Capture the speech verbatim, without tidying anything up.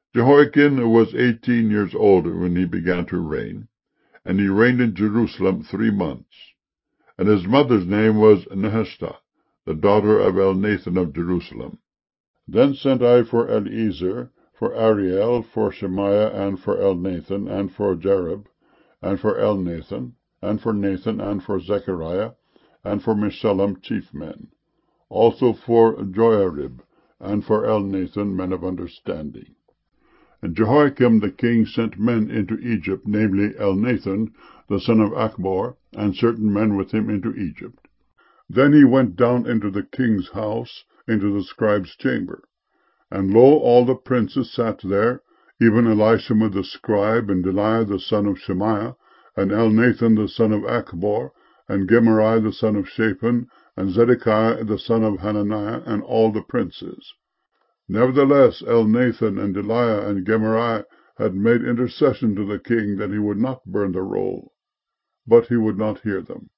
Jehoiakim was eighteen years old when he began to reign, and he reigned in Jerusalem three months. And his mother's name was Nehushta, the daughter of Elnathan of Jerusalem. Then sent I for Eliezer, for Ariel, for Shemaiah, and for Elnathan, and for Jarib, and for Elnathan, and for Nathan, and for Zechariah, and for Meshullam chief men, also for Joiarib, and for Elnathan men of understanding. And Jehoiakim the king sent men into Egypt, namely Elnathan the son of Achbor, and certain men with him into Egypt. Then he went down into the king's house, into the scribe's chamber. And lo, all the princes sat there, even Elishama the scribe, and Delaiah the son of Shemaiah, and Elnathan the son of Achbor, and Gemariah the son of Shaphan, and Zedekiah the son of Hananiah, and all the princes. Nevertheless Elnathan and Delaiah and Gemariah had made intercession to the king that he would not burn the roll, but he would not hear them.